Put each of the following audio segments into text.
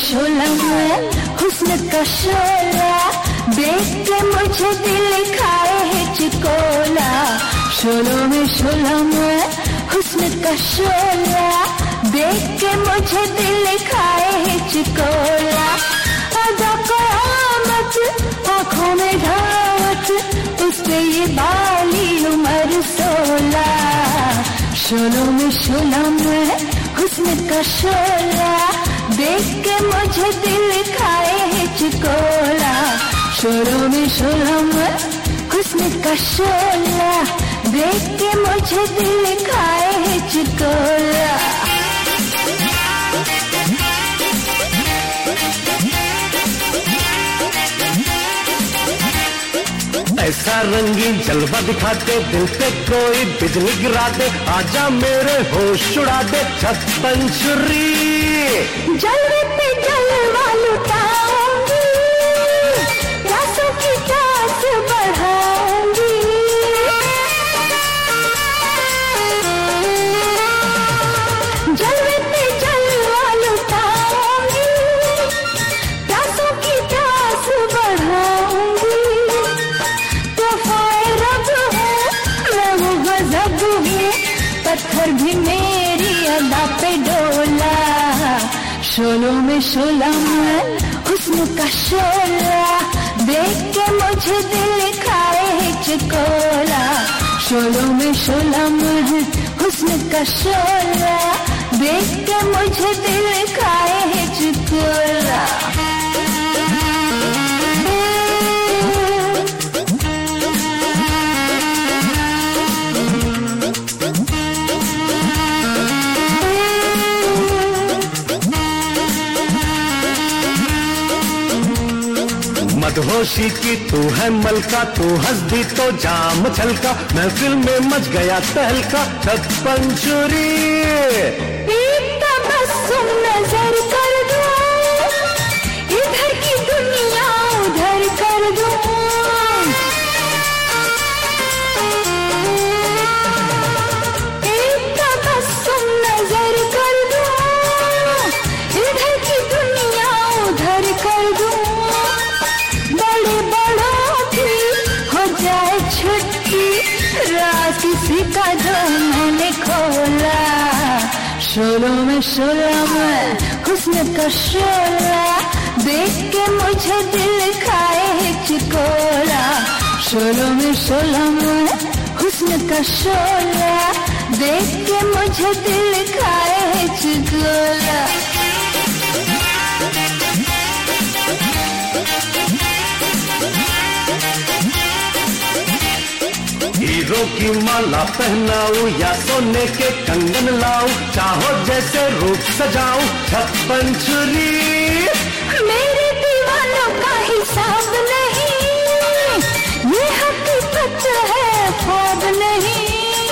शोला में हुस्न का शोला, देख के मुझे दिल खाए हिचकोला। शोलों में शोला में हुस्न का शोला, देख के मुझे दिल खाए हिचकोला। अदा क़यामत आँखों में धावत, उससे ये बाली उम्र 16। शोलों में शोला में हुस्न का शोला, देख के मुझे दिल खाए हिचकोला। शोलों में शोला में हुस्न का शोला, देख के मुझे दिल खाए हिचकोला। ऐसा रंगीन जलवा दिखा दे, दिल पे कोई बिजली गिरा दे, आजा मेरे होश उड़ा दे 56 छुरी। जलवे पे जलवा लुटाऊंगी, प्यासों की प्यास बढ़ाऊंगी। जलवे पे जलवा लुटाऊंगी, प्यासों की प्यास बढ़ाऊंगी। तोहफे रब है, मैं वो गजब हूँ, पत्थर भी मेरी अदा पे डोला। शोलों में शोला में हुस्न का शोला, देख के मुझे दिल खाए हिचकोला। शोलों में शोला में हुस्न का शोला, देख के मुझे दिल खाए हिचकोला। मदहोशी की तू है मलका, तू हंस दी तो जाम छलका, महफिल में मच गया तहलका 56 छुरी। एक तबस्सुम नजर कर दूं, इधर की दुनिया उधर कर दूं। एक तबस्सुम नजर कर दूं, इधर की दुनिया उधर कर दूं। बड़े बड़ों की हो जाए छुट्टी, राज किसी का जो मैंने खोला। शोलों में शोला में हुस्न का शोला, देख के मुझे दिल खाए हिचकोला। शोलों में शोला में हुस्न का शोला, देख के मुझे दिल खाए हिचकोला। हीरो की माला पहनाऊं या सोने के कंगन लाऊं, चाहो जैसे रूप सजाऊं 56 छुरी। मेरे दीवानों का हिसाब नहीं, ये हकीकत है ख्वाब नहीं।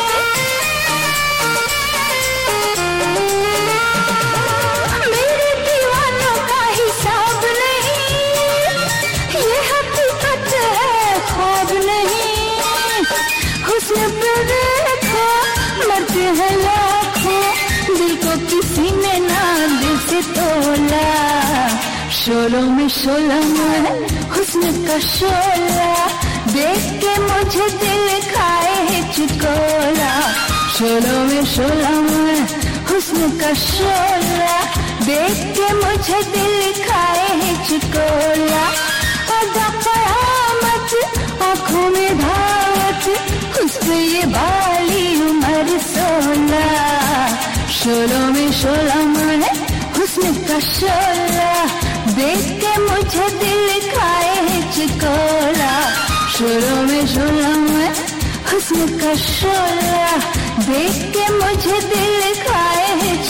मेरे दीवानों का हिसाब नहीं, ये हकीकत है ख्वाब नहीं। हुस्न पे देखो मरते हैं लाखों, दिल को किसी ने ना दिल से तोला। शोलों में शोला में हुस्न का शोला, देख के मुझे दिल खाए हिचकोला। शोलों में शोला में हुस्न का शोला, देख के मुझे दिल खाए हिचकोला। अदा क़यामत आँखों में धावत, उससे ये बाली उम्र 16। शोलों में शोला में हुस्न का शोला, देख के मुझे दिल खाए हिचकोला। शोलों में शोला में हुस्न का शोला, देख के मुझे दिल खाए हिचकोला।